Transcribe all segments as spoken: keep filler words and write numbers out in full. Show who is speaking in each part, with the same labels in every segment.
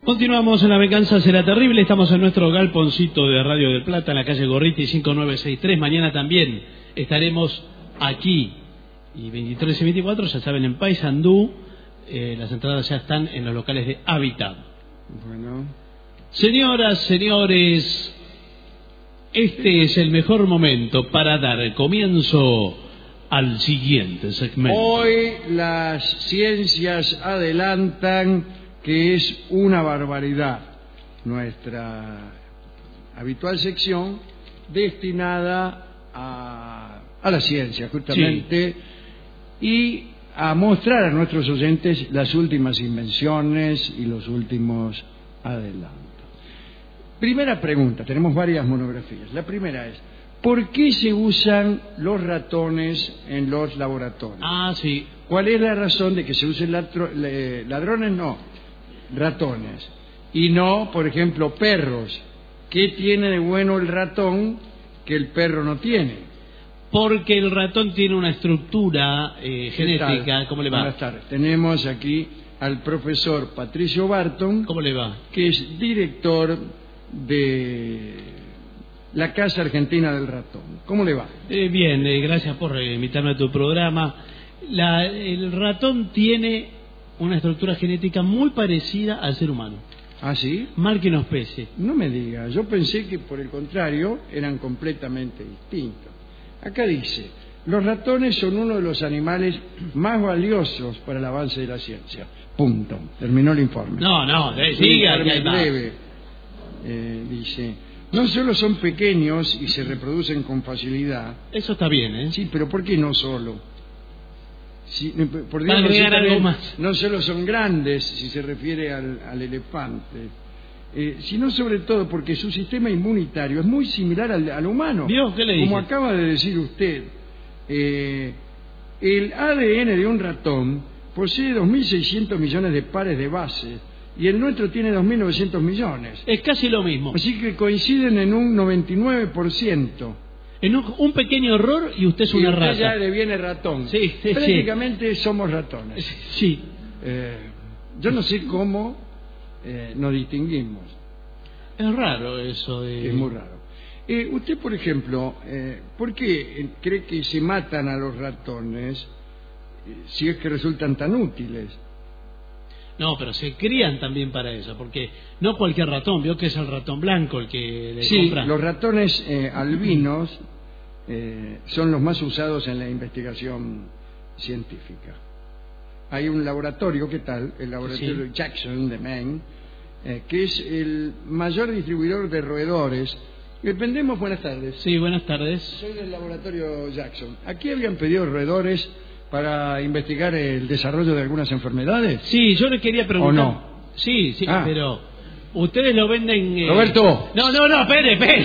Speaker 1: Continuamos en La Venganza Será Terrible. Estamos en nuestro galponcito de Radio del Plata, en la calle Gorriti cinco nueve seis tres. Mañana también estaremos aquí. Y veintitrés y veinticuatro, ya saben, en Paysandú. Eh, las entradas ya están en los locales de Hábitat.
Speaker 2: Bueno.
Speaker 1: Señoras, señores, este es el mejor momento para dar comienzo al siguiente segmento.
Speaker 2: Hoy las ciencias adelantan que es una barbaridad nuestra habitual sección destinada a, a la ciencia, justamente, sí, y a mostrar a nuestros oyentes las últimas invenciones y los últimos adelantos. Primera pregunta, tenemos varias monografías. La primera es, ¿por qué se usan los ratones en los laboratorios?
Speaker 1: Ah, sí.
Speaker 2: ¿Cuál es la razón de que se usen ladro- ladrones? No, ratones. Y no, por ejemplo, perros. ¿Qué tiene de bueno el ratón que el perro no tiene?
Speaker 1: Porque el ratón tiene una estructura eh, genética. ¿Cómo le va?
Speaker 2: Buenas tardes. Tenemos aquí al profesor Patricio Barton.
Speaker 1: ¿Cómo le va?
Speaker 2: Que es director de la Casa Argentina del Ratón. ¿Cómo le va?
Speaker 1: Eh, bien, eh, gracias por eh, invitarme a tu programa. La, el ratón tiene una estructura genética muy parecida al ser humano.
Speaker 2: ¿Ah, sí?
Speaker 1: Mal que nos pese.
Speaker 2: No me diga, yo pensé que por el contrario eran completamente distintos. Acá dice, los ratones son uno de los animales más valiosos para el avance de la ciencia. Punto. Terminó el informe.
Speaker 1: No, no, eh, siga, que hay más.
Speaker 2: Breve. Eh, dice, no solo son pequeños y se reproducen con facilidad.
Speaker 1: Eso está bien, ¿eh?
Speaker 2: Sí, pero ¿por qué no solo? Si, por
Speaker 1: Para agregar algo más.
Speaker 2: No solo son grandes, si se refiere al, al elefante, eh, sino sobre todo porque su sistema inmunitario es muy similar al, al humano.
Speaker 1: ¿Vio? ¿Qué le dije?
Speaker 2: Como acaba de decir usted, eh, el A D N de un ratón posee dos mil seiscientos millones de pares de bases y el nuestro tiene dos mil novecientos millones.
Speaker 1: Es casi lo mismo.
Speaker 2: Así que coinciden en un noventa y nueve por ciento.
Speaker 1: En un, un pequeño error y usted es una
Speaker 2: y usted
Speaker 1: rata.
Speaker 2: ya le viene ratón.
Speaker 1: Sí, sí,
Speaker 2: Prácticamente
Speaker 1: sí.
Speaker 2: somos ratones.
Speaker 1: Sí.
Speaker 2: Eh, yo no sé cómo eh, nos distinguimos.
Speaker 1: Es raro eso de...
Speaker 2: Es muy raro. Eh, usted, por ejemplo, eh, ¿por qué cree que se matan a los ratones eh, si es que resultan tan útiles?
Speaker 1: No, pero se crían también para eso, porque no cualquier ratón, vio que es el ratón blanco el que le
Speaker 2: sí,
Speaker 1: compran.
Speaker 2: Los ratones eh, albinos eh, son los más usados en la investigación científica. Hay un laboratorio, ¿qué tal? El laboratorio
Speaker 1: sí.
Speaker 2: Jackson de Maine, eh, que es el mayor distribuidor de roedores. Vendemos, buenas tardes.
Speaker 1: Sí, buenas tardes.
Speaker 2: Soy del laboratorio Jackson. ¿Aquí habían pedido roedores para investigar el desarrollo de algunas enfermedades?
Speaker 1: Sí, yo le quería preguntar.
Speaker 2: ¿O no?
Speaker 1: Sí, sí,
Speaker 2: ah.
Speaker 1: pero ustedes lo venden... Eh...
Speaker 2: Roberto.
Speaker 1: No, no, no, espere, espere.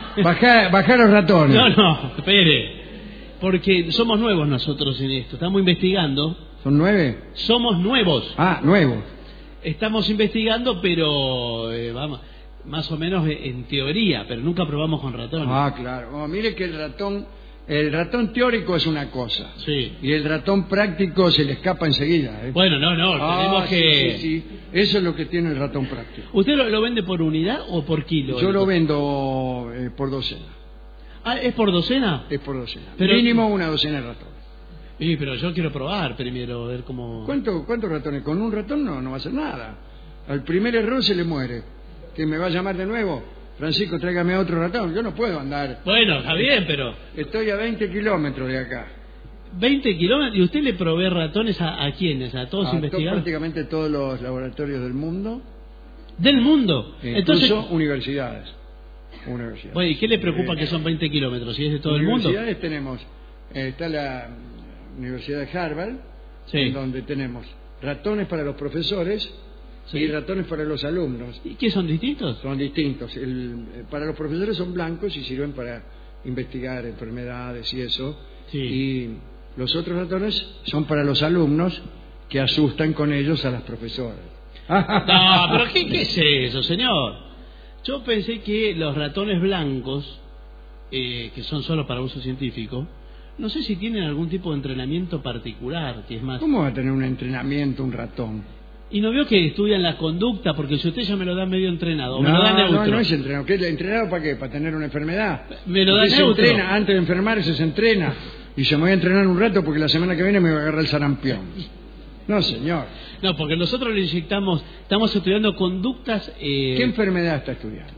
Speaker 2: Baja, baja los ratones.
Speaker 1: No, no, espere. Porque somos nuevos nosotros en esto. Estamos investigando.
Speaker 2: ¿Son nueve?
Speaker 1: Somos nuevos.
Speaker 2: Ah, nuevos.
Speaker 1: Estamos investigando, pero eh, vamos, más o menos en teoría, pero nunca probamos con ratones.
Speaker 2: Ah, claro. Oh, mire que el ratón, el ratón teórico es una cosa.
Speaker 1: Sí.
Speaker 2: Y el ratón práctico se le escapa enseguida. ¿eh?
Speaker 1: Bueno, no, no,
Speaker 2: ah,
Speaker 1: tenemos que...
Speaker 2: Sí, sí, sí. Eso es lo que tiene el ratón práctico.
Speaker 1: ¿Usted lo, lo vende por unidad o por kilo?
Speaker 2: Yo lo vendo eh, por docena.
Speaker 1: Ah, ¿es por docena?
Speaker 2: Es por docena.
Speaker 1: Pero...
Speaker 2: Mínimo una docena de ratones.
Speaker 1: Sí, pero yo quiero probar primero, ver cómo...
Speaker 2: ¿Cuánto, ¿Cuántos ratones? Con un ratón no, no va a hacer nada. Al primer error se le muere. ¿Que me va a llamar de nuevo? Francisco, tráigame otro ratón. Yo no puedo andar.
Speaker 1: Bueno, está bien, pero...
Speaker 2: Estoy a veinte kilómetros de acá.
Speaker 1: veinte kilómetros. ¿Y usted le provee ratones a, a quiénes? ¿A todos
Speaker 2: a
Speaker 1: investigadores?
Speaker 2: To, prácticamente todos los laboratorios del mundo.
Speaker 1: ¿Del mundo?
Speaker 2: Entonces, incluso universidades. universidades.
Speaker 1: Oye, ¿y qué le preocupa eh, que son veinte kilómetros? ¿Si es de todo el mundo?
Speaker 2: Universidades tenemos... Eh, está la Universidad de Harvard,
Speaker 1: sí.
Speaker 2: en donde tenemos ratones para los profesores... Sí. Y ratones para los alumnos.
Speaker 1: ¿Y qué son distintos?
Speaker 2: Son distintos. El, para los profesores son blancos y sirven para investigar enfermedades y eso.
Speaker 1: Sí.
Speaker 2: Y los otros ratones son para los alumnos que asustan con ellos a las profesoras.
Speaker 1: No, pero ¿qué, qué es eso, señor? Yo pensé que los ratones blancos, eh, que son solo para uso científico, no sé si tienen algún tipo de entrenamiento particular, que es más...
Speaker 2: ¿Cómo va a tener un entrenamiento un ratón?
Speaker 1: Y no veo que estudian la conducta, porque si usted ya me lo da medio entrenado, o
Speaker 2: no,
Speaker 1: me lo da neutro.
Speaker 2: No, no es entrenado. ¿Qué, ¿Entrenado para qué? ¿Para tener una enfermedad?
Speaker 1: Me lo da
Speaker 2: usted
Speaker 1: neutro.
Speaker 2: Se entrena, antes de enfermarse se entrena. Y se me voy a entrenar un rato porque la semana que viene me va a agarrar el sarampión. No, señor.
Speaker 1: No, porque nosotros le inyectamos, estamos estudiando conductas... Eh,
Speaker 2: ¿Qué enfermedad está estudiando?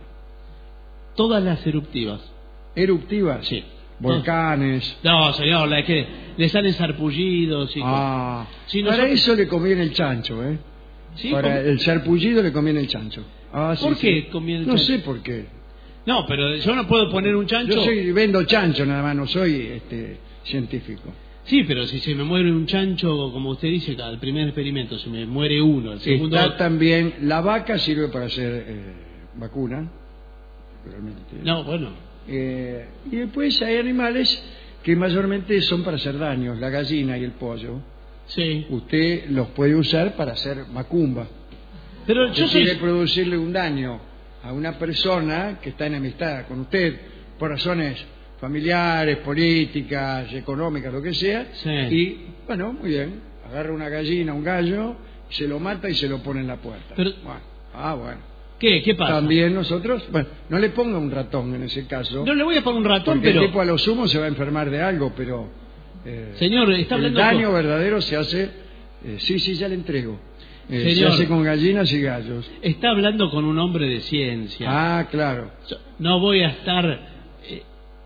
Speaker 1: Todas las eruptivas.
Speaker 2: ¿Eruptivas?
Speaker 1: Sí.
Speaker 2: ¿Volcanes?
Speaker 1: No, señor, la que le salen sarpullidos y...
Speaker 2: Ah,
Speaker 1: sí,
Speaker 2: para
Speaker 1: nosotros...
Speaker 2: eso le conviene el chancho, ¿eh?
Speaker 1: ¿Sí?
Speaker 2: Para
Speaker 1: ¿Cómo?
Speaker 2: el sarpullido le conviene el chancho. Ah, sí,
Speaker 1: ¿Por
Speaker 2: sí.
Speaker 1: qué conviene el
Speaker 2: no
Speaker 1: chancho?
Speaker 2: No sé por qué.
Speaker 1: No, pero yo no puedo poner un chancho...
Speaker 2: Yo soy, vendo chancho nada más, no soy este, científico.
Speaker 1: Sí, pero si se me muere un chancho, como usted dice, al primer experimento se me muere uno, el segundo...
Speaker 2: Está también, la vaca sirve para hacer eh, vacuna, realmente.
Speaker 1: No, bueno.
Speaker 2: Eh, y después hay animales que mayormente son para hacer daños, la gallina y el pollo.
Speaker 1: Sí.
Speaker 2: Usted los puede usar para hacer macumba.
Speaker 1: Pero
Speaker 2: usted
Speaker 1: yo soy...
Speaker 2: quiere producirle un daño a una persona que está enemistada con usted por razones familiares, políticas, económicas, lo que sea,
Speaker 1: sí.
Speaker 2: Y, bueno, muy bien, agarra una gallina, un gallo, se lo mata y se lo pone en la puerta.
Speaker 1: Pero...
Speaker 2: Bueno, ah, bueno.
Speaker 1: ¿Qué? ¿Qué pasa?
Speaker 2: También nosotros, bueno, no le ponga un ratón en ese caso.
Speaker 1: No le voy a poner un ratón,
Speaker 2: porque
Speaker 1: pero...
Speaker 2: el tipo a lo sumo se va a enfermar de algo, pero... Eh,
Speaker 1: Señor, está
Speaker 2: el
Speaker 1: hablando...
Speaker 2: daño
Speaker 1: con...
Speaker 2: verdadero se hace... Eh, sí, sí, ya le entrego. Eh,
Speaker 1: Señor,
Speaker 2: se hace con gallinas y gallos.
Speaker 1: Está hablando con un hombre de ciencia.
Speaker 2: Ah, claro.
Speaker 1: No voy a estar eh,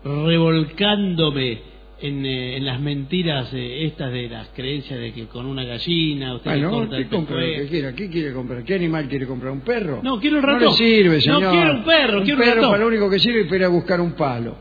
Speaker 1: revolcándome en, eh, en las mentiras eh, estas de las creencias de que con una gallina usted
Speaker 2: bueno,
Speaker 1: le corta el
Speaker 2: compra lo que
Speaker 1: pescuezo.
Speaker 2: quiera. ¿Qué quiere comprar? ¿Qué animal quiere comprar? ¿Un perro?
Speaker 1: No, quiero un ratón.
Speaker 2: No le sirve, señor.
Speaker 1: No quiero un perro,
Speaker 2: un
Speaker 1: quiero
Speaker 2: perro
Speaker 1: un ratón.
Speaker 2: para lo único que sirve es para ir a buscar un palo.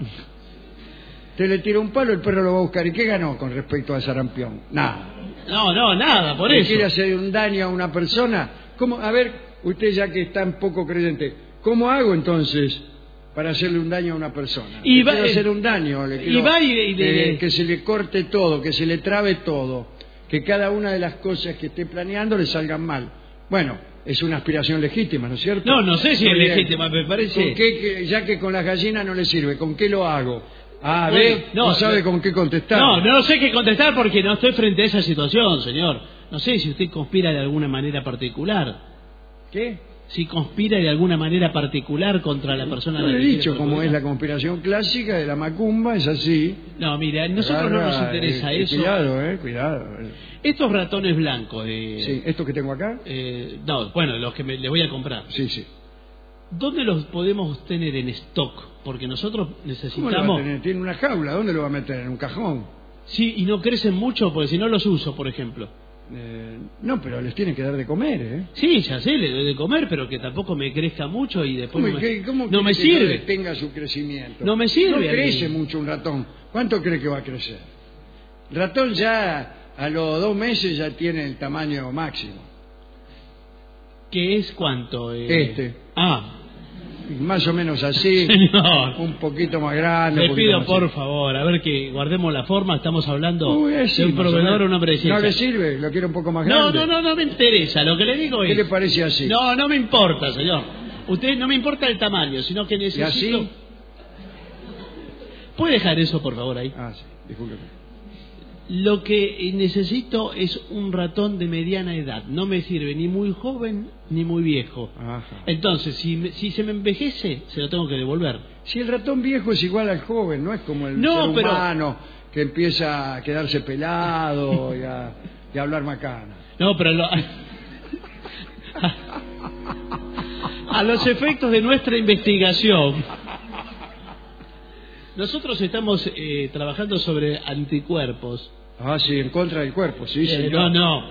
Speaker 2: Usted le tira un palo, el perro lo va a buscar. ¿Y qué ganó con respecto al sarampión? Nada.
Speaker 1: No, no, nada, por
Speaker 2: ¿Le
Speaker 1: eso.
Speaker 2: quiere hacer un daño a una persona? ¿Cómo? A ver, usted ya que es tan poco creyente, ¿cómo hago entonces para hacerle un daño a una persona?
Speaker 1: Y
Speaker 2: le
Speaker 1: va,
Speaker 2: quiero
Speaker 1: eh,
Speaker 2: hacer un daño, le quiero,
Speaker 1: y va y, y le,
Speaker 2: eh, que se le corte todo, que se le trabe todo, que cada una de las cosas que esté planeando le salgan mal. Bueno, es una aspiración legítima, ¿no es cierto?
Speaker 1: No, no sé si
Speaker 2: Muy
Speaker 1: es
Speaker 2: bien.
Speaker 1: legítima, me parece.
Speaker 2: ¿Con qué, que, ya que con las gallinas no le sirve, ¿con qué lo hago? Ah,
Speaker 1: Bueno,
Speaker 2: ve, no,
Speaker 1: no,
Speaker 2: sabe
Speaker 1: no,
Speaker 2: con qué contestar.
Speaker 1: No, no sé qué contestar porque no estoy frente a esa situación, señor. No sé si usted conspira de alguna manera particular.
Speaker 2: ¿Qué?
Speaker 1: Si conspira de alguna manera particular contra la persona...
Speaker 2: No
Speaker 1: a la
Speaker 2: le he
Speaker 1: que quiere
Speaker 2: dicho cómo
Speaker 1: perjudicar.
Speaker 2: es la conspiración clásica de la macumba, es así.
Speaker 1: No, mira, a nosotros no nos
Speaker 2: Agarra,
Speaker 1: interesa
Speaker 2: eh,
Speaker 1: eso.
Speaker 2: Cuidado, eh, cuidado.
Speaker 1: Estos ratones blancos de...
Speaker 2: Sí, ¿esto que tengo acá?
Speaker 1: eh, no, bueno, los que me, les voy a comprar.
Speaker 2: Sí, sí.
Speaker 1: ¿Dónde los podemos tener en stock? Porque nosotros
Speaker 2: ¿Cómo lo va a
Speaker 1: necesitamos...
Speaker 2: tener? Tiene una jaula, ¿dónde lo va a meter? ¿En un cajón?
Speaker 1: Sí, y no crecen mucho porque si no los uso, por ejemplo.
Speaker 2: Eh, no, pero les tiene que dar de comer, ¿eh?
Speaker 1: Sí, ya sé, le doy de comer, pero que tampoco me crezca mucho y después
Speaker 2: ¿Cómo,
Speaker 1: no
Speaker 2: que-
Speaker 1: me,
Speaker 2: cómo
Speaker 1: no me
Speaker 2: quiere que
Speaker 1: sirve.
Speaker 2: tenga su crecimiento?
Speaker 1: No me sirve
Speaker 2: No
Speaker 1: a mí.
Speaker 2: crece mucho un ratón. ¿Cuánto cree que va a crecer? El ratón ya a los dos meses ya tiene el tamaño máximo.
Speaker 1: ¿Qué es cuánto? Eh?
Speaker 2: Este.
Speaker 1: Ah,
Speaker 2: Más o menos así.
Speaker 1: señor.
Speaker 2: Un poquito más grande.
Speaker 1: Le
Speaker 2: un poquito
Speaker 1: pido
Speaker 2: más
Speaker 1: por
Speaker 2: así.
Speaker 1: favor, a ver que guardemos la forma, estamos hablando
Speaker 2: Uy, así,
Speaker 1: de un
Speaker 2: más o
Speaker 1: proveedor o
Speaker 2: menos.
Speaker 1: un hombre de
Speaker 2: ¿No
Speaker 1: ciencia.
Speaker 2: le sirve? ¿Lo quiere un poco más
Speaker 1: No,
Speaker 2: grande?
Speaker 1: no, no, no me interesa, lo que le digo es...
Speaker 2: ¿Qué le parece así?
Speaker 1: No, no me importa, señor. Usted no me importa el tamaño, sino que
Speaker 2: ¿Y
Speaker 1: necesito...
Speaker 2: así?
Speaker 1: ¿Puede dejar eso, por favor, ahí?
Speaker 2: Ah, sí, discúlpeme.
Speaker 1: Lo que necesito es un ratón de mediana edad. No me sirve ni muy joven ni muy viejo.
Speaker 2: Ajá.
Speaker 1: Entonces, si, me- si se me envejece, se lo tengo que devolver.
Speaker 2: Si el ratón viejo es igual al joven, no es como el
Speaker 1: No,
Speaker 2: ser
Speaker 1: pero-
Speaker 2: humano que empieza a quedarse pelado y a, y a hablar macana.
Speaker 1: No, pero lo- a los efectos de nuestra investigación, nosotros estamos eh, trabajando sobre anticuerpos.
Speaker 2: Ah, sí, en contra del cuerpo, sí,
Speaker 1: Eh,
Speaker 2: señor.
Speaker 1: no, no.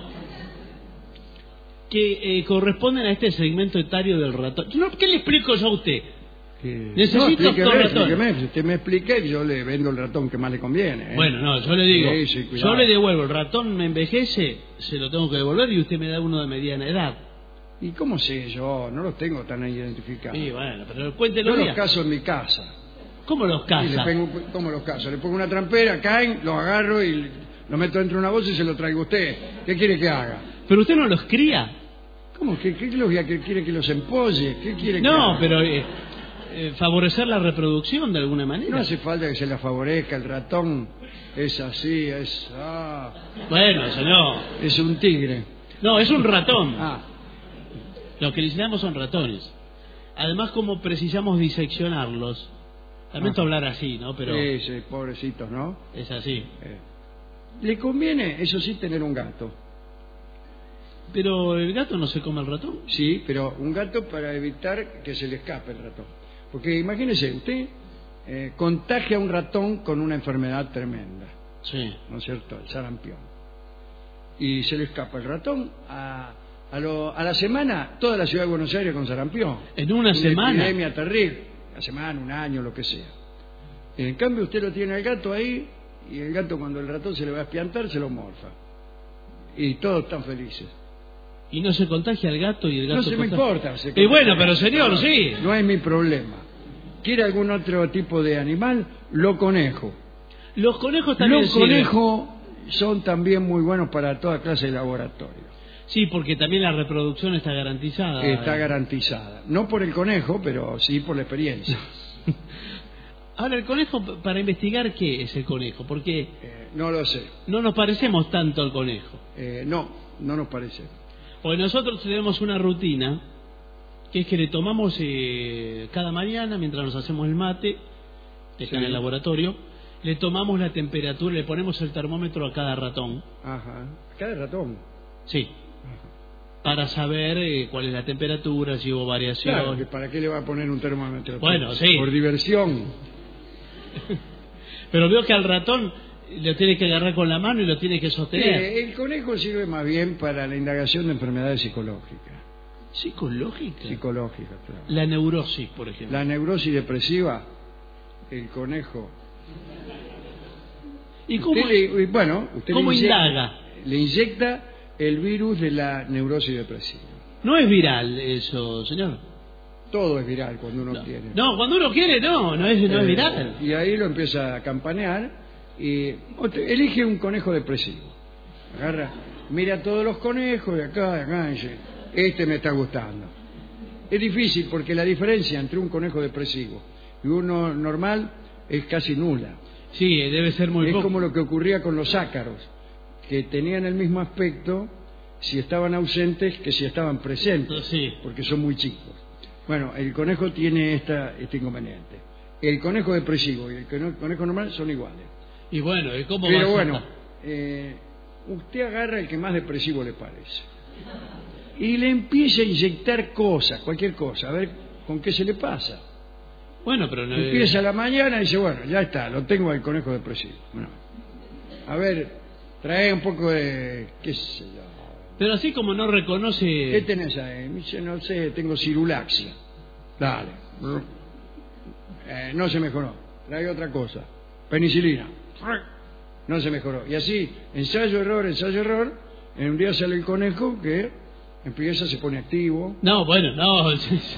Speaker 1: Que eh, corresponden a este segmento etario del ratón. No, ¿qué le explico yo a usted?
Speaker 2: Que-
Speaker 1: Necesito
Speaker 2: no, explíqueme,
Speaker 1: otro ratón.
Speaker 2: explíqueme. Si usted me explique, yo le vendo el ratón que más le conviene. ¿eh?
Speaker 1: Bueno, no, yo le digo,
Speaker 2: Sí, sí, cuidado.
Speaker 1: yo le devuelvo, el ratón me envejece, se lo tengo que devolver y usted me da uno de mediana edad.
Speaker 2: ¿Y cómo sé yo? No los tengo tan identificados.
Speaker 1: Y bueno, pero cuéntelo
Speaker 2: Yo los
Speaker 1: bien.
Speaker 2: caso en mi casa.
Speaker 1: ¿Cómo los
Speaker 2: Y le
Speaker 1: caza?
Speaker 2: pongo, ¿Cómo los caso? Le pongo una trampera, caen, los agarro y lo meto dentro de una bolsa y se lo traigo a usted. ¿Qué quiere que haga?
Speaker 1: Pero usted no los cría.
Speaker 2: ¿Cómo? ¿Qué, qué, lo- que quiere que los empolle? ¿Qué quiere que
Speaker 1: No,
Speaker 2: haga?
Speaker 1: pero eh, eh, favorecer la reproducción de alguna manera.
Speaker 2: No hace falta que se la favorezca. El ratón es así, es... Ah,
Speaker 1: Bueno, señor.
Speaker 2: es un tigre.
Speaker 1: No, es un ratón.
Speaker 2: Ah,
Speaker 1: Lo que diseñamos son ratones. Además, como precisamos diseccionarlos, lamento
Speaker 2: Ah.
Speaker 1: hablar así, ¿no? Pero
Speaker 2: sí, sí, pobrecitos, ¿no?
Speaker 1: es así.
Speaker 2: Eh, Le conviene, eso sí, tener un gato.
Speaker 1: Pero el gato no se come el ratón.
Speaker 2: Sí, pero un gato para evitar que se le escape el ratón. Porque imagínese, usted eh, contagia a un ratón con una enfermedad tremenda,
Speaker 1: Sí.
Speaker 2: ¿no es cierto? El sarampión. Y se le escapa el ratón a, a, lo- a la semana, toda la ciudad de Buenos Aires con sarampión.
Speaker 1: En una semana.
Speaker 2: epidemia terrible. Una semana, un año, lo que sea. En cambio, usted lo tiene al gato ahí, y el gato, cuando el ratón se le va a espiantar, se lo morfa. Y todos están felices.
Speaker 1: Y no se contagia al gato y el gato
Speaker 2: No se me
Speaker 1: contagia-
Speaker 2: importa. se
Speaker 1: Y bueno,
Speaker 2: contagia.
Speaker 1: pero señor,
Speaker 2: No,
Speaker 1: sí.
Speaker 2: No es mi problema. ¿Quiere algún otro tipo de animal? Lo conejo.
Speaker 1: Los conejos también
Speaker 2: Los
Speaker 1: sirven.
Speaker 2: conejos son también muy buenos para toda clase de laboratorio.
Speaker 1: Sí, porque también la reproducción está garantizada.
Speaker 2: Está garantizada. No por el conejo, pero sí por la experiencia.
Speaker 1: Ahora, el conejo, para investigar qué es el conejo, porque
Speaker 2: Eh, no lo sé.
Speaker 1: no nos parecemos tanto al conejo.
Speaker 2: Eh, no, no nos parece.
Speaker 1: Porque nosotros tenemos una rutina, que es que le tomamos eh, cada mañana, mientras nos hacemos el mate, que está
Speaker 2: Sí.
Speaker 1: en el laboratorio, le tomamos la temperatura, le ponemos el termómetro a cada ratón,
Speaker 2: Ajá. Cada ratón.
Speaker 1: sí, para saber eh, cuál es la temperatura, si hubo variación.
Speaker 2: Claro, que ¿para qué le va a poner un termómetro?
Speaker 1: Bueno,
Speaker 2: por,
Speaker 1: sí.
Speaker 2: Por diversión.
Speaker 1: Pero veo que al ratón lo tiene que agarrar con la mano y lo tiene que sostener.
Speaker 2: Eh, el conejo sirve más bien para la indagación de enfermedades psicológicas.
Speaker 1: ¿Psicológica?
Speaker 2: Psicológicas, claro.
Speaker 1: La neurosis, por ejemplo.
Speaker 2: La neurosis depresiva, el conejo.
Speaker 1: ¿Y cómo,
Speaker 2: Usted le- bueno, usted
Speaker 1: cómo
Speaker 2: le inyecta,
Speaker 1: indaga?
Speaker 2: le inyecta el virus de la neurosis depresiva.
Speaker 1: No es viral eso, señor.
Speaker 2: Todo es viral cuando uno
Speaker 1: No,
Speaker 2: quiere.
Speaker 1: no, cuando uno quiere, no, no es, no es
Speaker 2: Eh,
Speaker 1: viral.
Speaker 2: Y ahí lo empieza a campanear y otro- elige un conejo depresivo. Agarra, mira todos los conejos de acá, de acá, y dice, este me está gustando. Es difícil porque la diferencia entre un conejo depresivo y uno normal es casi nula.
Speaker 1: Sí, debe ser muy
Speaker 2: Es
Speaker 1: poco.
Speaker 2: como lo que ocurría con los ácaros, que tenían el mismo aspecto si estaban ausentes que si estaban presentes,
Speaker 1: Sí.
Speaker 2: porque son muy chicos. Bueno, el conejo tiene esta, este inconveniente. El conejo depresivo y el conejo conejo normal son iguales.
Speaker 1: Y bueno, ¿y cómo
Speaker 2: Pero
Speaker 1: vas a
Speaker 2: bueno,
Speaker 1: estar?
Speaker 2: eh, usted agarra el que más depresivo le parece y le empieza a inyectar cosas, cualquier cosa, a ver con qué se le pasa.
Speaker 1: Bueno, pero no
Speaker 2: Empieza a la mañana y dice, bueno, ya está, lo tengo al conejo depresivo. Bueno, a ver, trae un poco de, qué sé yo.
Speaker 1: Pero así como no reconoce...
Speaker 2: ¿Qué tenés ahí? Me dice, no sé, tengo cirulaxia. Dale. Eh, no se mejoró. Trae otra cosa. Penicilina. No se mejoró. Y así, ensayo, error, ensayo, error. En un día sale el conejo que empieza, se pone activo.
Speaker 1: No, bueno, no.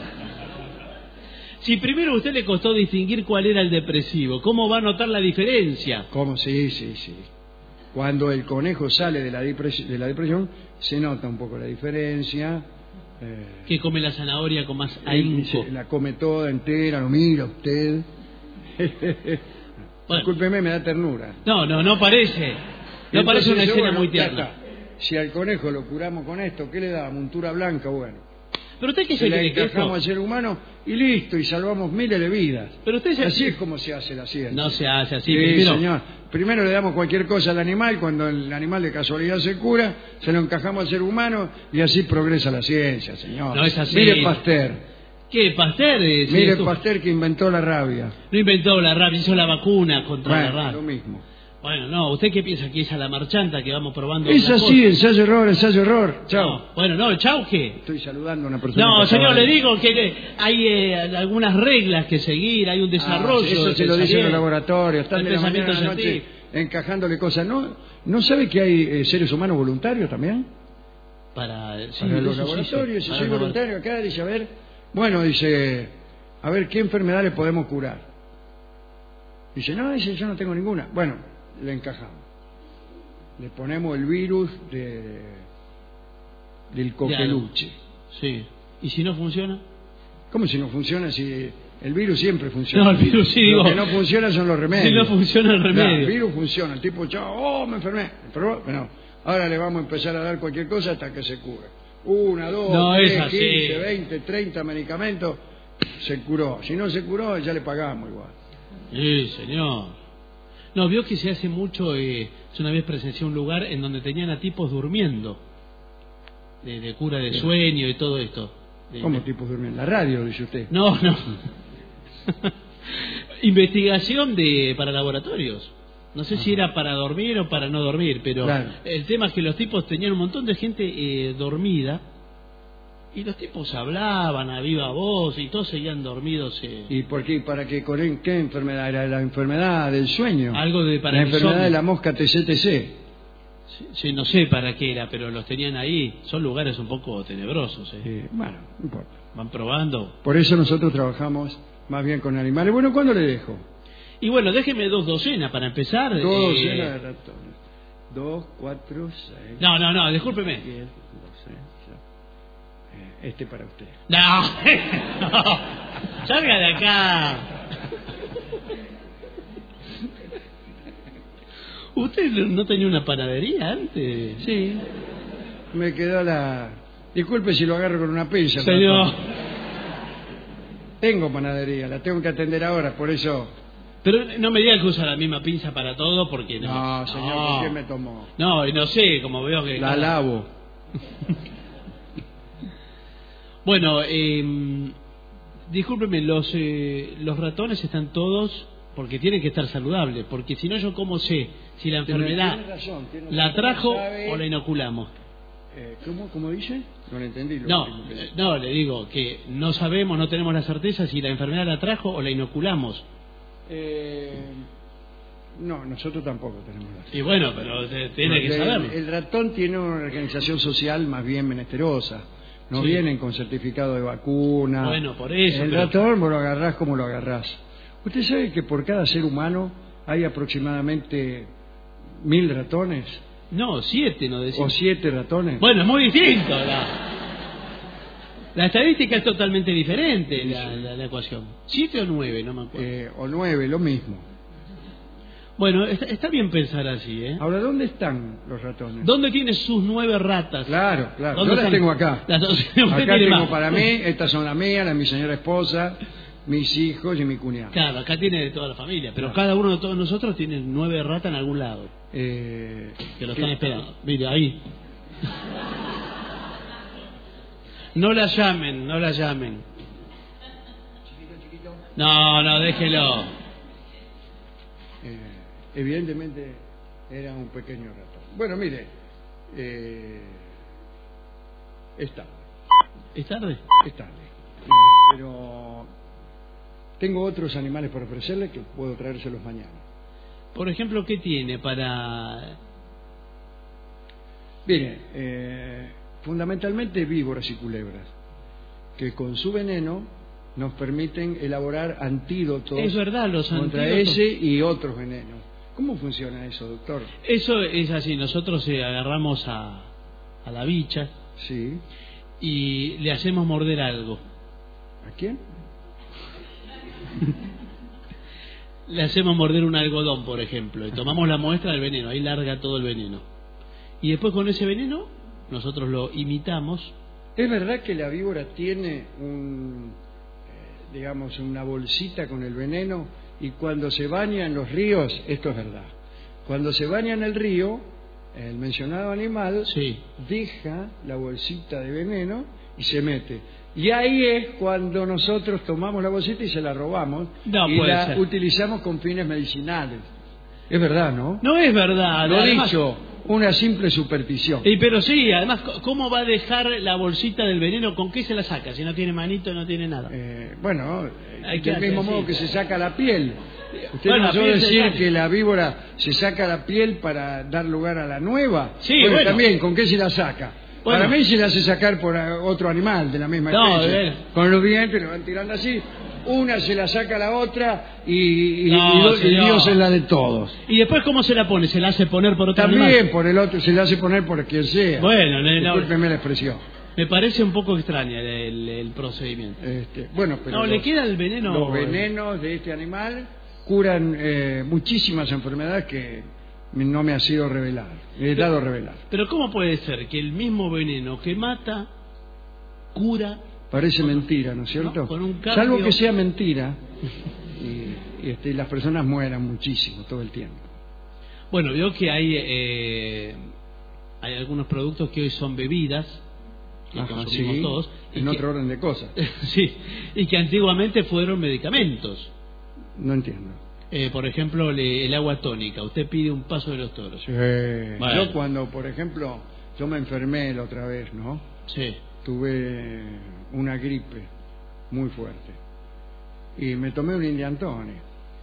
Speaker 1: Si primero a usted le costó distinguir cuál era el depresivo, ¿cómo va a notar la diferencia?
Speaker 2: ¿Cómo? Sí, sí, sí. Cuando el conejo sale de la, depres- de la depresión, se nota un poco la diferencia. Eh,
Speaker 1: Que come la zanahoria con más
Speaker 2: él
Speaker 1: ahínco.
Speaker 2: dice, la come toda entera, lo mira usted.
Speaker 1: Bueno.
Speaker 2: Discúlpeme, me da ternura.
Speaker 1: No, no, no parece. No
Speaker 2: Entonces
Speaker 1: parece una
Speaker 2: dice,
Speaker 1: escena
Speaker 2: bueno,
Speaker 1: muy
Speaker 2: ya
Speaker 1: tierna.
Speaker 2: está. Si al conejo lo curamos con esto, ¿qué le da? Montura blanca, bueno.
Speaker 1: Pero usted qué
Speaker 2: Se
Speaker 1: se
Speaker 2: la
Speaker 1: cree que
Speaker 2: encajamos al
Speaker 1: esto...
Speaker 2: ser humano y listo, y salvamos miles de vidas.
Speaker 1: Pero usted se...
Speaker 2: Así es como se hace la ciencia.
Speaker 1: No se hace así.
Speaker 2: Sí,
Speaker 1: primero...
Speaker 2: señor. Primero le damos cualquier cosa al animal, cuando el animal de casualidad se cura, se lo encajamos al ser humano y así progresa la ciencia, señor.
Speaker 1: No es así.
Speaker 2: Mire Pasteur.
Speaker 1: ¿Qué? Pasteur. eh, sí,
Speaker 2: Mire
Speaker 1: esto-
Speaker 2: Pasteur que inventó la rabia.
Speaker 1: No inventó la rabia, hizo la vacuna contra la
Speaker 2: Bueno,
Speaker 1: rabia.
Speaker 2: lo mismo.
Speaker 1: Bueno, no, ¿usted qué piensa? ¿Que es a la marchanta que vamos probando?
Speaker 2: Es
Speaker 1: las
Speaker 2: así,
Speaker 1: cosas?
Speaker 2: ensayo error, ensayo error. Chao.
Speaker 1: No, bueno, no, chau, ¿qué?
Speaker 2: Estoy saludando a una persona.
Speaker 1: No,
Speaker 2: que
Speaker 1: señor,
Speaker 2: acaba
Speaker 1: le
Speaker 2: de-
Speaker 1: digo que que hay eh, algunas reglas que seguir, hay un desarrollo.
Speaker 2: Ah, eso
Speaker 1: de
Speaker 2: se lo dicen en los
Speaker 1: pensamiento.
Speaker 2: laboratorios, están
Speaker 1: El
Speaker 2: de la mañana a la
Speaker 1: pensamiento
Speaker 2: noche
Speaker 1: científico.
Speaker 2: encajándole cosas. ¿No, ¿no sabe que hay eh, seres humanos voluntarios también?
Speaker 1: Para, sí,
Speaker 2: Para los
Speaker 1: eso sí,
Speaker 2: laboratorios,
Speaker 1: sí,
Speaker 2: si
Speaker 1: para
Speaker 2: soy
Speaker 1: los
Speaker 2: voluntario acá, dice, a ver, bueno, dice, a ver, ¿qué enfermedad le podemos curar? Dice, no, dice, yo no tengo ninguna. Bueno, le encajamos. Le ponemos el virus de, del coqueluche.
Speaker 1: Sí. ¿Y si no funciona?
Speaker 2: ¿Cómo si no funciona? Si el virus siempre funciona.
Speaker 1: No, el virus sí,
Speaker 2: Lo
Speaker 1: digo.
Speaker 2: que no funciona son los remedios.
Speaker 1: Si no funciona el remedio.
Speaker 2: Claro, el virus funciona. El tipo, chao, oh, me enfermé. Pero, bueno, ahora le vamos a empezar a dar cualquier cosa hasta que se cure. Una, dos,
Speaker 1: No,
Speaker 2: tres,
Speaker 1: es así.
Speaker 2: quince, veinte, treinta medicamentos, se curó. Si no se curó, ya le pagamos igual.
Speaker 1: Sí, señor. No, vio que se hace mucho, eh, yo una vez presencié un lugar en donde tenían a tipos durmiendo, de, de cura de sueño y todo esto. De,
Speaker 2: ¿Cómo tipos durmiendo? La radio, dice usted.
Speaker 1: No, no. Investigación de para laboratorios. No sé Ajá. si era para dormir o para no dormir, pero claro. El tema es que los tipos tenían un montón de gente eh, dormida y los tipos hablaban a viva voz y todos seguían dormidos. Eh.
Speaker 2: ¿Y por qué? ¿Para qué? ¿Qué enfermedad era? ¿La enfermedad del sueño?
Speaker 1: Algo de para
Speaker 2: la enfermedad de la mosca T C T C.
Speaker 1: Sí, sí, no sé para qué era, pero los tenían ahí. Son lugares un poco tenebrosos. Eh.
Speaker 2: Sí, bueno, no importa.
Speaker 1: Van probando.
Speaker 2: Por eso nosotros trabajamos más bien con animales. Bueno, ¿cuándo le dejo?
Speaker 1: Y bueno, déjeme dos docenas para empezar.
Speaker 2: Dos
Speaker 1: eh...
Speaker 2: docenas de ratones. Dos, cuatro, seis.
Speaker 1: No, no, no, discúlpeme.
Speaker 2: Diez, doce, ya. Este para usted.
Speaker 1: No, no. Salga de acá. ¿Usted no tenía una panadería antes?
Speaker 2: Sí. Me quedó la... Disculpe si lo agarro con una pinza.
Speaker 1: Señor.
Speaker 2: Tengo panadería, la tengo que atender ahora, por eso...
Speaker 1: Pero no me diga que usa la misma pinza para todo, porque no.
Speaker 2: No, señor, no. ¿Por qué me tomó?
Speaker 1: No, y no sé, como veo que...
Speaker 2: La lavo.
Speaker 1: Bueno, eh, discúlpeme, los, eh, los ratones están todos... porque tienen que estar saludables, porque si no yo cómo sé si la enfermedad
Speaker 2: tiene razón, tiene razón,
Speaker 1: la trajo
Speaker 2: sabe...
Speaker 1: o la inoculamos.
Speaker 2: Eh, ¿Cómo, ¿Cómo dice? No lo entendí. Lo
Speaker 1: no,
Speaker 2: que...
Speaker 1: no, le digo que no sabemos, no tenemos la certeza si la enfermedad la trajo o la inoculamos.
Speaker 2: Eh, no, nosotros tampoco tenemos la certeza.
Speaker 1: Y bueno, pero tiene que saberlo.
Speaker 2: El, el ratón tiene una organización social más bien menesterosa. No sí. vienen con certificado de vacuna.
Speaker 1: Bueno, por eso.
Speaker 2: El
Speaker 1: pero...
Speaker 2: ratón vos lo agarrás como lo agarrás. ¿Usted sabe que por cada ser humano hay aproximadamente mil ratones?
Speaker 1: No, siete, no decimos.
Speaker 2: ¿O siete ratones?
Speaker 1: Bueno, es muy distinto. La, la estadística es totalmente diferente, sí, la, sí. La, la ecuación. ¿Siete o nueve? No me acuerdo.
Speaker 2: Eh, o nueve, lo mismo.
Speaker 1: Bueno, está, está bien pensar así, ¿eh?
Speaker 2: Ahora, ¿dónde están los ratones?
Speaker 1: ¿Dónde tiene sus nueve ratas?
Speaker 2: Claro, claro. Yo las tengo acá.
Speaker 1: Las dos,
Speaker 2: acá tengo más. Para mí, estas son las mías, las de mi señora esposa, mis hijos y mi cuñado.
Speaker 1: Claro, acá tiene de toda la familia, pero
Speaker 2: claro.
Speaker 1: Cada uno de todos nosotros tiene nueve ratas en algún lado.
Speaker 2: Eh,
Speaker 1: que lo están esperando. Mire, ahí. No la llamen, no la llamen.
Speaker 2: Chiquito, chiquito.
Speaker 1: No, no, déjelo.
Speaker 2: Eh, evidentemente era un pequeño ratón. Bueno, mire, eh, es tarde.
Speaker 1: ¿Es tarde?
Speaker 2: Es tarde. Eh, pero tengo otros animales para ofrecerle que puedo traérselos mañana.
Speaker 1: Por ejemplo, ¿qué tiene para...?
Speaker 2: Mire, eh, fundamentalmente víboras y culebras, que con su veneno nos permiten elaborar antídotos
Speaker 1: es verdad, los
Speaker 2: contra
Speaker 1: antídotos...
Speaker 2: ese y otros venenos. ¿Cómo funciona eso, doctor?
Speaker 1: Eso es así, nosotros eh, agarramos a, a la bicha
Speaker 2: sí.
Speaker 1: y le hacemos morder algo.
Speaker 2: ¿A quién?
Speaker 1: Le hacemos morder un algodón, por ejemplo, y tomamos la muestra del veneno, ahí larga todo el veneno. Y después con ese veneno nosotros lo imitamos.
Speaker 2: ¿Es verdad que la víbora tiene un, eh, digamos, una bolsita con el veneno y cuando se baña en los ríos, esto es verdad, cuando se baña en el río, el mencionado animal
Speaker 1: sí.
Speaker 2: deja la bolsita de veneno y se mete? Y ahí es cuando nosotros tomamos la bolsita y se la robamos
Speaker 1: no,
Speaker 2: y la
Speaker 1: ser.
Speaker 2: utilizamos con fines medicinales. Es verdad, ¿no?
Speaker 1: No es verdad.
Speaker 2: Lo he
Speaker 1: además...
Speaker 2: dicho, una simple superstición.
Speaker 1: Y pero sí, además, ¿cómo va a dejar la bolsita del veneno? ¿Con qué se la saca? Si no tiene manito, no tiene nada.
Speaker 2: Eh, bueno,
Speaker 1: Hay
Speaker 2: del mismo modo sí. que se saca la piel. Usted
Speaker 1: bueno,
Speaker 2: no puede decir que la víbora se saca la piel para dar lugar a la nueva.
Speaker 1: Sí,
Speaker 2: bueno,
Speaker 1: bueno.
Speaker 2: También, ¿con qué se la saca? Bueno. Para mí se la hace sacar por otro animal de la misma
Speaker 1: no,
Speaker 2: especie.
Speaker 1: Eh.
Speaker 2: Con los dientes lo van tirando así. Una se la saca a la otra y, y,
Speaker 1: no,
Speaker 2: y, y Dios es la de todos.
Speaker 1: ¿Y después cómo se la pone? ¿Se la hace poner por otro
Speaker 2: También
Speaker 1: animal?
Speaker 2: por el otro, se la hace poner por quien sea.
Speaker 1: Bueno,
Speaker 2: discúlpeme
Speaker 1: no,
Speaker 2: la expresión.
Speaker 1: Me parece un poco extraña el, el, el procedimiento.
Speaker 2: Este, bueno, pero
Speaker 1: no,
Speaker 2: los,
Speaker 1: le queda el veneno.
Speaker 2: Los venenos de este animal curan eh, muchísimas enfermedades que no me ha sido revelar, he
Speaker 1: pero,
Speaker 2: dado revelar.
Speaker 1: Pero ¿cómo puede ser que el mismo veneno que mata cura?
Speaker 2: Parece mentira, ¿no es cierto?
Speaker 1: ¿No? Con un cambio...
Speaker 2: Salvo que sea mentira y, y este, las personas mueran muchísimo todo el tiempo.
Speaker 1: Bueno, veo que hay eh, hay algunos productos que hoy son bebidas que
Speaker 2: Ajá,
Speaker 1: consumimos
Speaker 2: sí,
Speaker 1: todos y
Speaker 2: en
Speaker 1: que,
Speaker 2: otro orden de cosas.
Speaker 1: sí, y que antiguamente fueron medicamentos.
Speaker 2: No entiendo.
Speaker 1: Eh, por ejemplo, le, el agua tónica. Usted pide un paso de los toros.
Speaker 2: Sí.
Speaker 1: Bueno.
Speaker 2: Yo cuando, por ejemplo, yo me enfermé la otra vez, ¿no?
Speaker 1: Sí.
Speaker 2: Tuve una gripe muy fuerte y me tomé un Indian Tonic.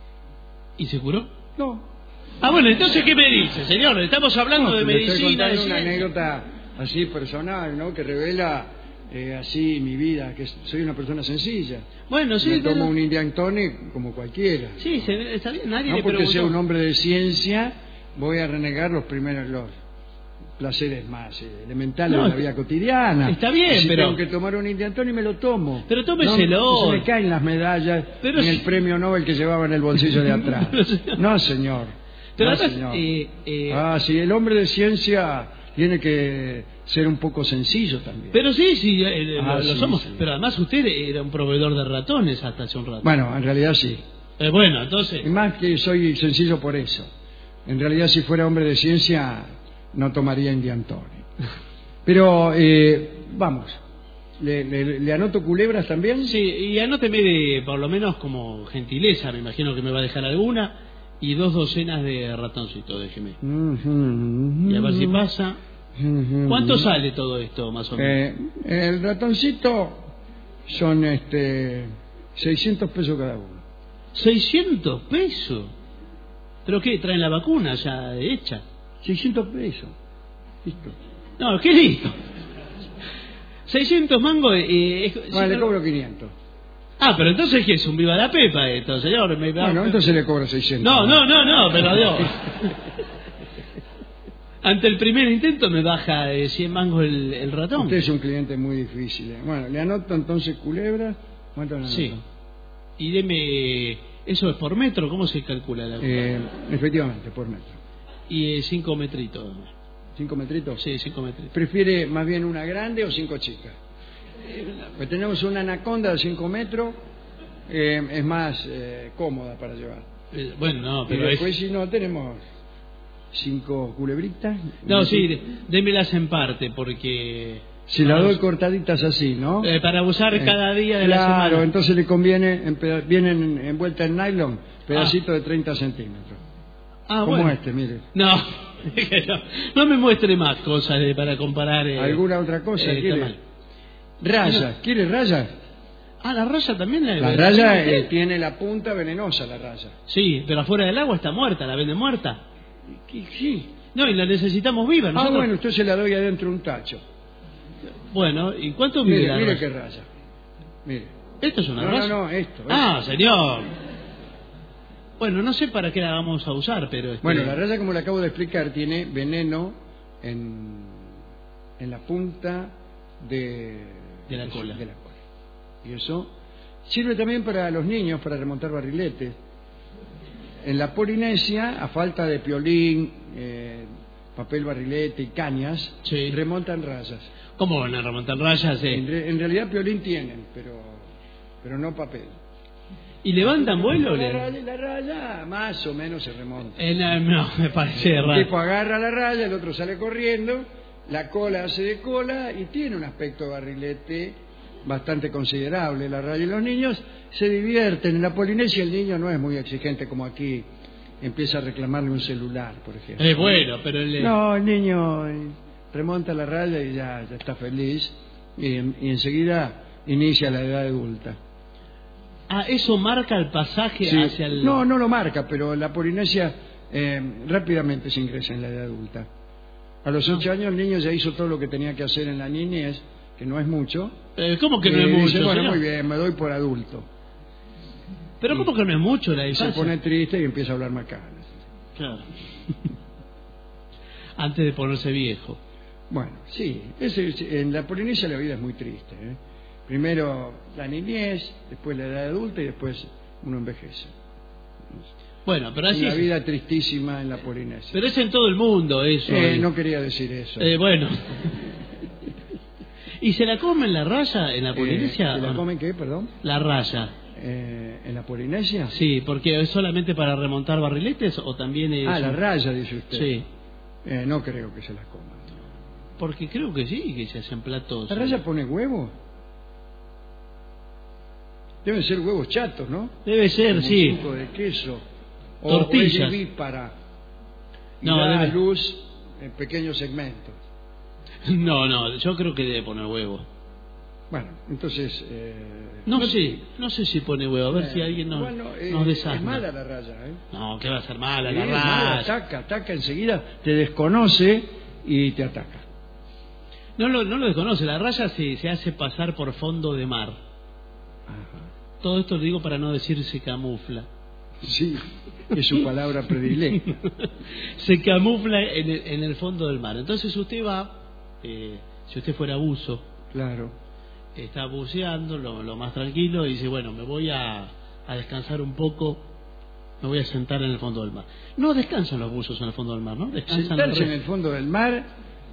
Speaker 1: ¿Y se curó?
Speaker 2: No.
Speaker 1: Ah, bueno, entonces, ¿qué me dice, señor? Estamos hablando
Speaker 2: No,
Speaker 1: de
Speaker 2: le estoy
Speaker 1: medicina.
Speaker 2: contando
Speaker 1: de
Speaker 2: una
Speaker 1: ciencia.
Speaker 2: anécdota así personal, ¿no? Que revela eh, así mi vida, que soy una persona sencilla.
Speaker 1: Bueno, sí.
Speaker 2: Me
Speaker 1: pero...
Speaker 2: tomo un Indian Tonic como cualquiera.
Speaker 1: Sí, se, está bien, nadie
Speaker 2: No
Speaker 1: le
Speaker 2: porque
Speaker 1: preguntó.
Speaker 2: sea un hombre de ciencia voy a renegar los primeros los placeres más eh, elementales
Speaker 1: No,
Speaker 2: de la vida cotidiana.
Speaker 1: está bien,
Speaker 2: si
Speaker 1: pero...
Speaker 2: tengo que tomar un Indian Tonic me lo tomo.
Speaker 1: Pero tómeselo.
Speaker 2: No, se me caen las medallas
Speaker 1: pero
Speaker 2: en
Speaker 1: si...
Speaker 2: el premio Nobel que llevaba en el bolsillo de atrás. No, señor.
Speaker 1: Pero
Speaker 2: no,
Speaker 1: además,
Speaker 2: señor.
Speaker 1: eh, eh...
Speaker 2: Ah, sí, el hombre de ciencia tiene que ser un poco sencillo también.
Speaker 1: Pero sí, sí, eh,
Speaker 2: ah,
Speaker 1: lo,
Speaker 2: sí,
Speaker 1: lo somos.
Speaker 2: sí.
Speaker 1: Pero además usted era un proveedor de ratones hasta hace un rato.
Speaker 2: Bueno, en realidad sí.
Speaker 1: Eh, bueno, entonces...
Speaker 2: Y más que soy sencillo por eso. En realidad, si fuera hombre de ciencia, no tomaría Indian Tonic. Pero, eh, vamos, ¿le, le, ¿le anoto culebras también?
Speaker 1: Sí, y anóteme de, por lo menos como gentileza, me imagino que me va a dejar alguna, y dos docenas de ratoncitos, déjeme.
Speaker 2: Uh-huh.
Speaker 1: Y a ver si pasa.
Speaker 2: Uh-huh.
Speaker 1: ¿Cuánto sale todo esto, más o menos?
Speaker 2: Eh, el ratoncito son este seiscientos pesos cada uno.
Speaker 1: ¿seiscientos pesos? ¿Pero qué? ¿Traen la vacuna ya hecha?
Speaker 2: seiscientos pesos. Listo.
Speaker 1: No, qué listo. seiscientos mangos. Eh, es,
Speaker 2: Bueno,
Speaker 1: si
Speaker 2: le
Speaker 1: no...
Speaker 2: cobro quinientos.
Speaker 1: Ah, pero entonces, ¿qué es? ¿Un viva la pepa esto, señor? Me...
Speaker 2: Bueno, entonces le cobro seiscientos.
Speaker 1: No, no, no, no, pero Dios. Ante el primer intento me baja de cien mangos el, el ratón.
Speaker 2: Usted es un cliente muy difícil. ¿eh? Bueno, le anoto entonces culebras. ¿Cuánto le anoto?
Speaker 1: Sí. Y deme... ¿Eso es por metro? ¿Cómo se calcula la
Speaker 2: eh, Efectivamente, por metro.
Speaker 1: Y eh, cinco metritos.
Speaker 2: ¿Cinco metritos?
Speaker 1: Sí, cinco metritos.
Speaker 2: ¿Prefiere más bien una grande o cinco chicas? Pues tenemos una anaconda de cinco metros, eh, es más eh, cómoda para llevar.
Speaker 1: Eh, bueno, no, pero
Speaker 2: y después
Speaker 1: es...
Speaker 2: si no, tenemos cinco culebritas.
Speaker 1: No, sí, démelas en parte, porque...
Speaker 2: Si la doy cortaditas así, ¿no?
Speaker 1: Eh, para usar
Speaker 2: Eh,
Speaker 1: cada día de la
Speaker 2: Claro,
Speaker 1: semana.
Speaker 2: entonces le conviene, en peda- vienen envueltas en nylon, pedacito ah. de treinta centímetros.
Speaker 1: Ah,
Speaker 2: como
Speaker 1: bueno.
Speaker 2: este, mire.
Speaker 1: No, no, no me muestre más cosas de, para comparar. Eh,
Speaker 2: ¿Alguna otra cosa?
Speaker 1: eh,
Speaker 2: ¿Quiere? Rayas, ¿quiere rayas?
Speaker 1: Ah, la raya también la...
Speaker 2: La raya eh, tiene la punta venenosa, la raya.
Speaker 1: Sí, pero afuera del agua está muerta, la vende muerta.
Speaker 2: Sí. sí.
Speaker 1: No, y la necesitamos viva. Nosotros...
Speaker 2: Ah, bueno, usted se la doy adentro un tacho.
Speaker 1: Bueno, ¿y cuánto mide
Speaker 2: Mire,
Speaker 1: la
Speaker 2: mire
Speaker 1: raya?
Speaker 2: qué raya. Mire.
Speaker 1: ¿Esto es una
Speaker 2: no,
Speaker 1: raya?
Speaker 2: No, no, esto.
Speaker 1: Ah,
Speaker 2: esto.
Speaker 1: señor. Bueno, no sé para qué la vamos a usar, pero... Este...
Speaker 2: Bueno, la raya, como le acabo de explicar, tiene veneno en, en la punta de,
Speaker 1: de la cola.
Speaker 2: de la cola. Y eso sirve también para los niños, para remontar barriletes. En la Polinesia, a falta de piolín, eh, papel barrilete y cañas,
Speaker 1: sí.
Speaker 2: remontan rayas.
Speaker 1: ¿Cómo van a remontar rayas? Eh?
Speaker 2: En, re, en realidad piolín tienen, pero, pero no papel.
Speaker 1: ¿Y levantan vuelo?
Speaker 2: La raya, la raya más o menos se remonta.
Speaker 1: Eh, no, no, me parece raro.
Speaker 2: El tipo agarra la raya, el otro sale corriendo, la cola hace de cola y tiene un aspecto de barrilete bastante considerable. La raya y los niños se divierten. En la Polinesia el niño no es muy exigente como aquí. Empieza a reclamarle un celular, por ejemplo.
Speaker 1: Es bueno, pero... El...
Speaker 2: No, el niño remonta la raya y ya, ya está feliz. Y, y enseguida inicia la edad adulta.
Speaker 1: Ah, ¿eso marca el pasaje
Speaker 2: sí.
Speaker 1: hacia el...?
Speaker 2: No, no lo marca, pero la Polinesia eh, rápidamente se ingresa en la edad adulta. A los ocho no. años el niño ya hizo todo lo que tenía que hacer en la niñez, que no es mucho.
Speaker 1: Eh, ¿Cómo que no
Speaker 2: y
Speaker 1: es mucho?
Speaker 2: Dice, bueno,
Speaker 1: señor?
Speaker 2: muy bien, me doy por adulto.
Speaker 1: Pero ¿cómo que no es mucho la
Speaker 2: Y
Speaker 1: infancia?
Speaker 2: se pone triste y empieza a hablar macana.
Speaker 1: Claro. Antes de ponerse viejo.
Speaker 2: Bueno, sí, es, en la Polinesia la vida es muy triste, ¿eh? Primero la niñez, después la edad adulta y después uno envejece.
Speaker 1: Bueno, pero así
Speaker 2: Una
Speaker 1: es.
Speaker 2: vida tristísima en la Polinesia.
Speaker 1: Pero es en todo el mundo eso.
Speaker 2: Eh,
Speaker 1: eh.
Speaker 2: no quería decir eso.
Speaker 1: Eh, bueno. ¿Y se la comen la raya en la
Speaker 2: Eh,
Speaker 1: Polinesia?
Speaker 2: ¿Se la
Speaker 1: o no?
Speaker 2: comen qué, perdón?
Speaker 1: La raya.
Speaker 2: Eh, ¿En la Polinesia?
Speaker 1: Sí, porque es solamente para remontar barriletes o también es...
Speaker 2: Ah, la
Speaker 1: un-
Speaker 2: raya, dice usted.
Speaker 1: Sí,
Speaker 2: Eh, no creo que se la coman.
Speaker 1: porque creo que sí, que se hacen platos...
Speaker 2: ¿La raya pone huevos? Deben ser huevos chatos, ¿no?
Speaker 1: Debe ser,
Speaker 2: Como
Speaker 1: sí.
Speaker 2: un poco de queso. O,
Speaker 1: Tortillas.
Speaker 2: o es vivípara. Y
Speaker 1: No,
Speaker 2: da a
Speaker 1: debe-
Speaker 2: luz en pequeños segmentos.
Speaker 1: No, no, yo creo que debe poner huevo.
Speaker 2: Bueno, entonces... Eh,
Speaker 1: No sé, no sé si pone huevo, a ver
Speaker 2: eh,
Speaker 1: si alguien nos,
Speaker 2: bueno, eh,
Speaker 1: nos
Speaker 2: es
Speaker 1: desasna.
Speaker 2: mala la raya, ¿eh?
Speaker 1: No, que va a ser mala
Speaker 2: Sí,
Speaker 1: la
Speaker 2: es mala,
Speaker 1: raya.
Speaker 2: ataca, ataca enseguida, te desconoce y te ataca.
Speaker 1: No lo, no lo desconoce, la raya se, se hace pasar por fondo de mar.
Speaker 2: Ajá.
Speaker 1: Todo esto lo digo para no decir se camufla.
Speaker 2: Sí, es su palabra predilecta.
Speaker 1: Se camufla en el, en el fondo del mar. Entonces usted va, eh, si usted fuera buzo,
Speaker 2: Claro.
Speaker 1: está buceando lo, lo más tranquilo y dice, bueno, me voy a, a descansar un poco, me voy a sentar en el fondo del mar. No descansan los buzos en el fondo del mar, ¿no? Descansan
Speaker 2: Sentarse
Speaker 1: los
Speaker 2: en el fondo del mar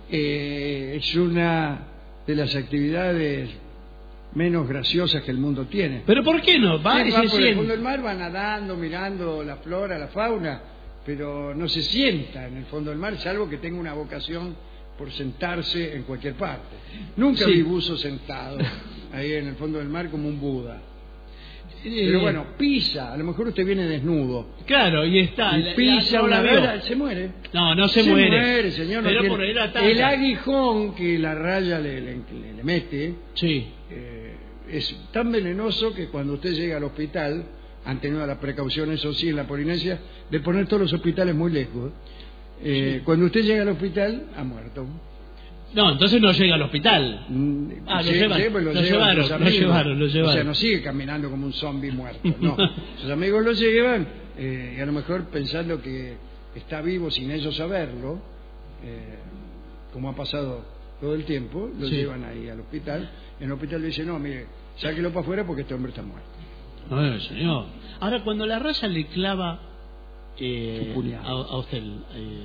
Speaker 2: eh, es una de las actividades menos graciosas que el mundo tiene.
Speaker 1: Pero ¿por qué no? Va y
Speaker 2: Sí, va
Speaker 1: se
Speaker 2: por el
Speaker 1: sienta.
Speaker 2: fondo del mar, va nadando, mirando la flora, la fauna, pero no se sienta en el fondo del mar, salvo que tenga una vocación por sentarse en cualquier parte. Nunca
Speaker 1: Sí.
Speaker 2: vi buzo sentado ahí en el fondo del mar como un Buda.
Speaker 1: Eh,
Speaker 2: Pero bueno, pisa, a lo mejor usted viene desnudo.
Speaker 1: Claro, y está.
Speaker 2: Y
Speaker 1: la-
Speaker 2: pisa
Speaker 1: la- no la
Speaker 2: una
Speaker 1: veo.
Speaker 2: raya, se muere.
Speaker 1: No, no se, muere.
Speaker 2: señor. no
Speaker 1: Pero
Speaker 2: tiene-
Speaker 1: por ahí la ataca.
Speaker 2: El aguijón que la raya le, le- le- le mete
Speaker 1: Sí.
Speaker 2: eh, es tan venenoso que cuando usted llega al hospital, han tenido la precaución, eso sí, en la Polinesia, de poner todos los hospitales muy lejos. Eh,
Speaker 1: Sí.
Speaker 2: Cuando usted llega al hospital, ha muerto.
Speaker 1: No, entonces no llega al hospital.
Speaker 2: Mm,
Speaker 1: Ah, lo
Speaker 2: lle-
Speaker 1: llevan,
Speaker 2: lleva y
Speaker 1: lo
Speaker 2: llevan
Speaker 1: llevaron,
Speaker 2: sus
Speaker 1: lo
Speaker 2: amigos.
Speaker 1: llevaron, lo
Speaker 2: O sea,
Speaker 1: llevaron.
Speaker 2: no sigue caminando como un zombie muerto, no. Sus amigos lo llevan eh, y a lo mejor pensando que está vivo sin ellos saberlo, eh, como ha pasado todo el tiempo, lo
Speaker 1: Sí.
Speaker 2: llevan ahí al hospital. En el hospital le dicen, no, mire, sáquelo para afuera porque este hombre está muerto.
Speaker 1: Ay, señor. Ahora, cuando la raya le clava eh,
Speaker 2: Su puñal.
Speaker 1: a, a usted, eh,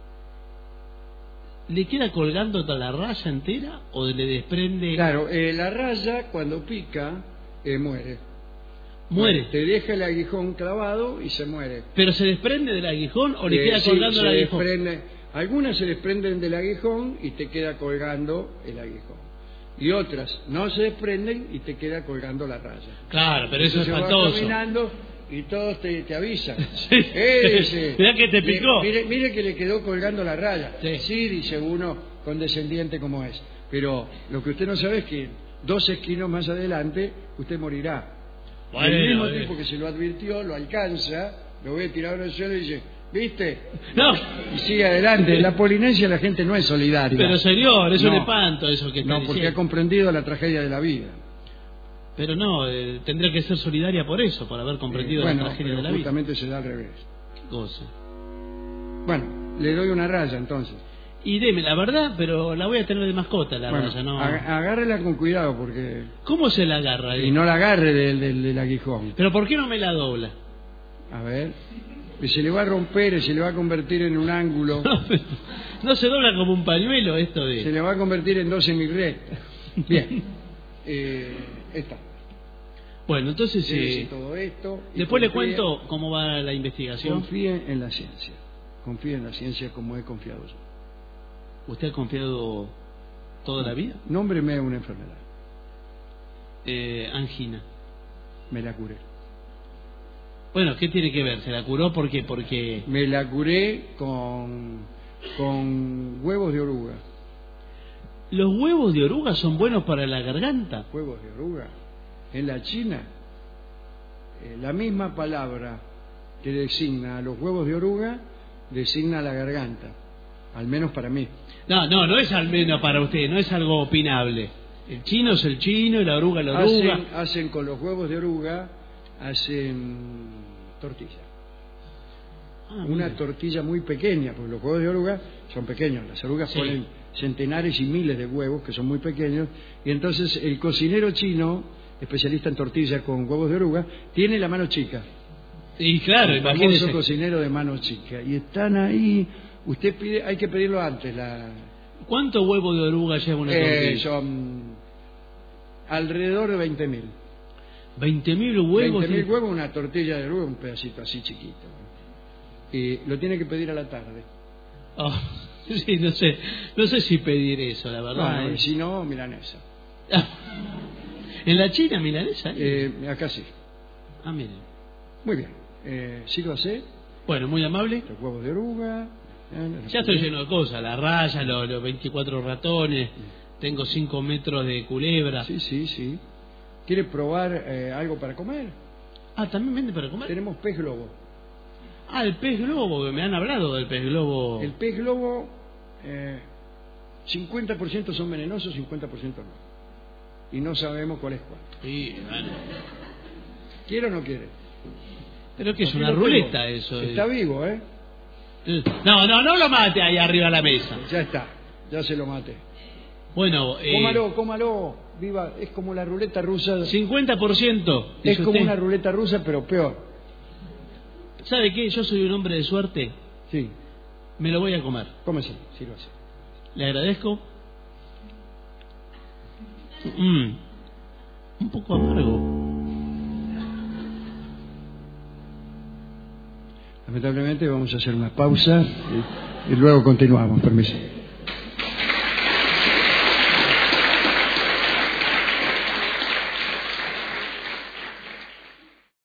Speaker 1: ¿le queda colgando toda la raya entera o le desprende?
Speaker 2: Claro, eh, la raya cuando pica, eh, muere.
Speaker 1: Muere.
Speaker 2: Te deja el aguijón clavado y se muere.
Speaker 1: ¿Pero se desprende del aguijón o le
Speaker 2: Eh,
Speaker 1: queda
Speaker 2: sí,
Speaker 1: colgando el
Speaker 2: se
Speaker 1: aguijón?
Speaker 2: desprende- algunas se desprenden del aguijón y te queda colgando el aguijón. Y otras no se desprenden y te queda colgando la raya.
Speaker 1: Claro, pero eso es
Speaker 2: Entonces vas
Speaker 1: espantoso.
Speaker 2: caminando y todos te, te avisan.
Speaker 1: Sí.
Speaker 2: Eh, dice,
Speaker 1: Mirá que te
Speaker 2: "Le-
Speaker 1: picó".
Speaker 2: Mire, mire que le quedó colgando la raya.
Speaker 1: Sí.
Speaker 2: Dice uno condescendiente como es. Pero lo que usted no sabe es que dos esquinos más adelante usted morirá.
Speaker 1: Bueno,
Speaker 2: el mismo
Speaker 1: eh.
Speaker 2: tipo que se lo advirtió lo alcanza, lo ve tirado en el suelo y dice, ¿viste?
Speaker 1: No,
Speaker 2: Y sigue adelante. En la Polinesia la gente no es solidaria.
Speaker 1: pero señor, es un
Speaker 2: No.
Speaker 1: espanto eso que está
Speaker 2: No, porque ha
Speaker 1: diciendo.
Speaker 2: comprendido la tragedia de la vida.
Speaker 1: Pero no, eh, tendría que ser solidaria por eso, por haber comprendido
Speaker 2: Eh, bueno,
Speaker 1: la tragedia
Speaker 2: pero
Speaker 1: de la vida.
Speaker 2: justamente se da al revés.
Speaker 1: ¿Qué cosa?
Speaker 2: Bueno, le doy una raya entonces.
Speaker 1: Y deme, la verdad, pero la voy a tener de mascota la
Speaker 2: Bueno,
Speaker 1: raya, ¿no?
Speaker 2: ag- agárrela con cuidado porque...
Speaker 1: ¿Cómo se la agarra?
Speaker 2: Y no la agarre del, del, del aguijón.
Speaker 1: ¿Pero por qué no me la dobla?
Speaker 2: A ver... Que se le va a romper y se le va a convertir en un ángulo.
Speaker 1: No se dobla como un pañuelo esto de...
Speaker 2: Se le va a convertir en dos semirrectas. Bien. Eh, está.
Speaker 1: Bueno, entonces...
Speaker 2: Llévese
Speaker 1: eh,
Speaker 2: todo esto. y
Speaker 1: después le
Speaker 2: confíe-
Speaker 1: cuento cómo va la investigación.
Speaker 2: Confíe en la ciencia. Confíe en la ciencia como he confiado yo.
Speaker 1: ¿Usted ha confiado toda la vida?
Speaker 2: Nómbreme una enfermedad.
Speaker 1: Eh, angina.
Speaker 2: Me la curé.
Speaker 1: Bueno, ¿qué tiene que ver? ¿Se la curó por qué? Porque...
Speaker 2: Me la curé con, con huevos de oruga.
Speaker 1: ¿Los huevos de oruga son buenos para la garganta?
Speaker 2: Huevos de oruga. En la China, eh, la misma palabra que designa a los huevos de oruga designa a la garganta. Al menos para mí.
Speaker 1: No, no, no es al menos para usted, no es algo opinable. El chino es el chino y la oruga es la oruga.
Speaker 2: Hacen, hacen con los huevos de oruga, hacen tortilla.
Speaker 1: Ah,
Speaker 2: Una
Speaker 1: mire.
Speaker 2: tortilla muy pequeña, porque los huevos de oruga son pequeños. Las orugas
Speaker 1: Sí.
Speaker 2: ponen centenares y miles de huevos que son muy pequeños. Y entonces el cocinero chino, especialista en tortillas con huevos de oruga, tiene la mano chica.
Speaker 1: Y claro,
Speaker 2: el famoso
Speaker 1: imagínese.
Speaker 2: cocinero de mano chica. Y están ahí, usted pide, hay que pedirlo antes. La,
Speaker 1: ¿Cuánto huevo de oruga lleva una
Speaker 2: eh,
Speaker 1: tortilla?
Speaker 2: son alrededor de veinte mil.
Speaker 1: veinte mil huevos.
Speaker 2: veinte mil
Speaker 1: y-
Speaker 2: huevos, una tortilla de oruga, un pedacito así chiquito. Y lo tiene que pedir a la tarde.
Speaker 1: Oh, sí, no sé, no sé si pedir eso, la verdad.
Speaker 2: Bueno,
Speaker 1: ¿no?
Speaker 2: y si no, milanesa.
Speaker 1: ¿En la China milanesa?
Speaker 2: Eh, acá sí.
Speaker 1: Ah, mire.
Speaker 2: Muy bien. Eh, sírvase,
Speaker 1: Bueno, muy amable.
Speaker 2: los huevos de oruga. eh,
Speaker 1: Ya estoy lleno de cosas, la raya, los, los veinticuatro ratones, tengo cinco metros de culebra.
Speaker 2: Sí, sí, sí. ¿Quiere probar eh, algo para comer?
Speaker 1: Ah, ¿también vende para comer?
Speaker 2: Tenemos pez globo.
Speaker 1: Ah, el pez globo, que me han hablado del pez globo.
Speaker 2: El pez globo, eh, cincuenta por ciento son venenosos, cincuenta por ciento no. Y no sabemos cuál es cuál.
Speaker 1: Sí, bueno.
Speaker 2: ¿Quiere o no quiere?
Speaker 1: Pero que es
Speaker 2: Aquí
Speaker 1: una
Speaker 2: lo
Speaker 1: ruleta
Speaker 2: tengo.
Speaker 1: eso.
Speaker 2: Está vivo, ¿eh?
Speaker 1: No, no, no lo mate ahí arriba de la mesa.
Speaker 2: Ya está, ya se lo maté.
Speaker 1: Bueno, eh,
Speaker 2: Cómalo, cómalo, viva, es como la ruleta rusa.
Speaker 1: cincuenta por ciento.
Speaker 2: Es
Speaker 1: dice
Speaker 2: como
Speaker 1: usted.
Speaker 2: una ruleta rusa, pero peor.
Speaker 1: ¿Sabe qué? Yo soy un hombre de suerte.
Speaker 2: Sí,
Speaker 1: Me lo voy a comer.
Speaker 2: cómese, sírvase.
Speaker 1: Le agradezco. Mm, un poco amargo.
Speaker 2: Lamentablemente vamos a hacer una pausa y, y luego continuamos, permiso.